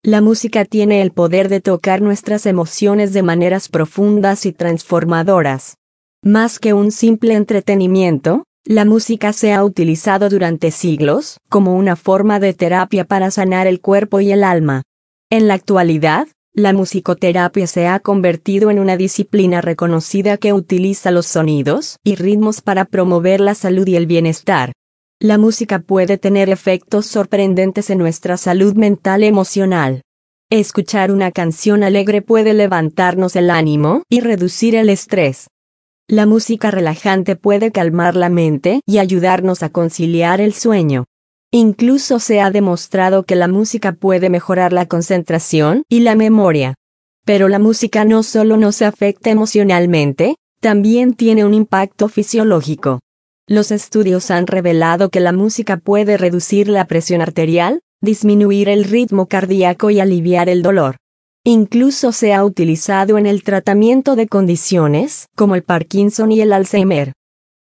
La música tiene el poder de tocar nuestras emociones de maneras profundas y transformadoras. Más que un simple entretenimiento, la música se ha utilizado durante siglos como una forma de terapia para sanar el cuerpo y el alma. En la actualidad, la musicoterapia se ha convertido en una disciplina reconocida que utiliza los sonidos y ritmos para promover la salud y el bienestar. La música puede tener efectos sorprendentes en nuestra salud mental y emocional. Escuchar una canción alegre puede levantarnos el ánimo y reducir el estrés. La música relajante puede calmar la mente y ayudarnos a conciliar el sueño. Incluso se ha demostrado que la música puede mejorar la concentración y la memoria. Pero la música no solo nos afecta emocionalmente, también tiene un impacto fisiológico. Los estudios han revelado que la música puede reducir la presión arterial, disminuir el ritmo cardíaco y aliviar el dolor. Incluso se ha utilizado en el tratamiento de condiciones como el Parkinson y el Alzheimer.